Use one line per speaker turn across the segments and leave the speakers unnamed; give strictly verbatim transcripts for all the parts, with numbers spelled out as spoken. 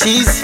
She's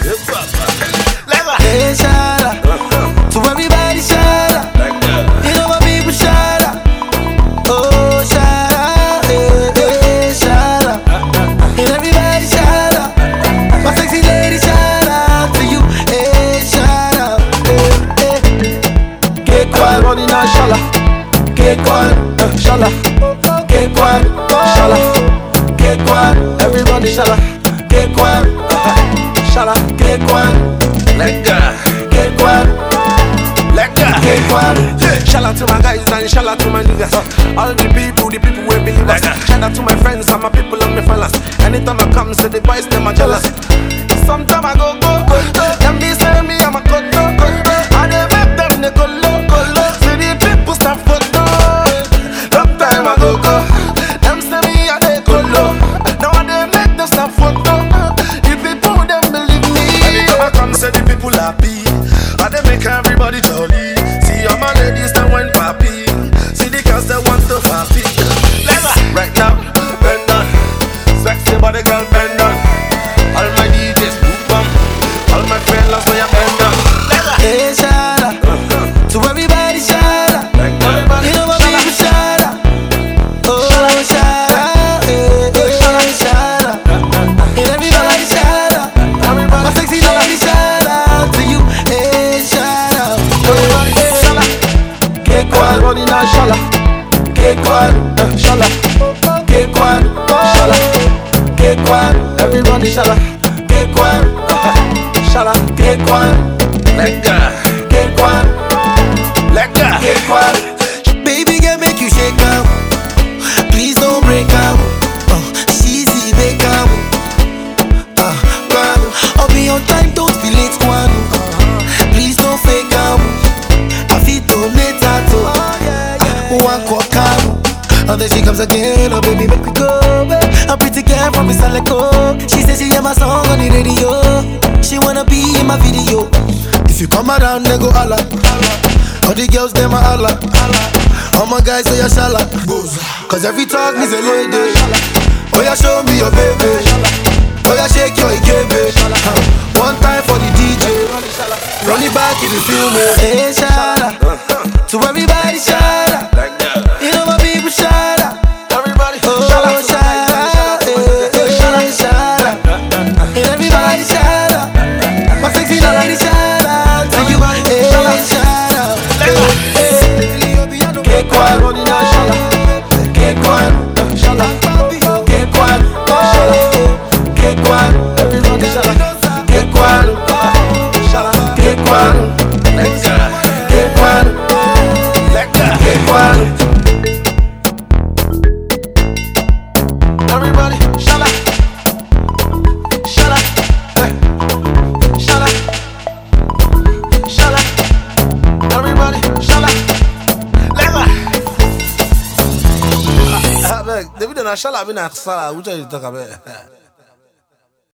hey, shout out to everybody, shout out. You know my people, shout out. Oh, shout out, hey, hey, shout out. And everybody, shout out. My sexy lady, shout out to you. Hey, shout out. Hey, hey. K-Quan, running on shala. K-Quan, shala. K-Quan, shala. K-Quan, everybody, shala. K-Quan, shala. K-Quan,
Let go.
K-Quan,
Let go.
K-Quan.
Shout out to my guys and shout out to my niggas. All the people, the people will believe us. Shout out to my friends and my people and my fellas. Anytime I come, say the boys, them are jealous. Sometime I go, go, go, go. Them be saying me, I'm a koto, koto. And they make them, they go low, go low. See the people start photo. Sometime I go, go. Them say me, and they go low. Now they make them start photo. The people, them believe me. Anytime I come, say the people happy. And they make everybody jolly. See all my ladies that went papi. See the girls that want to happy. Right now, bend down. Sexy body girl, bend down. All my D Js move on. All my fellas know you bend down.
Hey, shout out to everybody, shout out. You know my people, shout out. Oh, shout out, hey, hey, shout out. And everybody, shout out. My sexy lady, shout out to you. Hey, shout out. K-Quan, running on shala. K-Quan, shala. K-Quan, shala. K-Quan, everybody, shala. K-Quan, shala. K-Quan,
Let go.
K-Quan,
Let go.
K-Quan. Baby girl, make you shake out. Please don't break out. Uh, she's the big out. Uh, Guano. I'll be on time, don't be late, Guano. Please don't fake out. I feel too late, Tato. One quart caro. And then she comes again, oh baby, make me go, babe. A pretty girl from Miss Aleko. She says she hear my song on the radio. She wanna be in my video. If you come around, they go holla. All the girls, them a holla. All my guys say a shala. Cause every talk means a lady. Oh yeah, show me your baby. Oh yeah, shake your ikebe. One time for the D J. Run it back if you feel me. Hey, shala. To everybody, shala. You know my people, shala.
Everybody,
Oh,
shala.
shala. Hey, hey, shala. And everybody, shala. My sexy lady, shala. To you, hey, shala. K-Quan, running on shala. K-Quan, shala. K-Quan, shala. K-Quan, everybody, shala. K-Quan, shala. K-Quan,
Let go.
K-Quan,
Let go.
K-Quan.
Everybody, shala. Shala. Eh. Shala. Shala. Everybody, shala. Leva. Ah, beg, David and Shala been at Sala. Which are you talking about?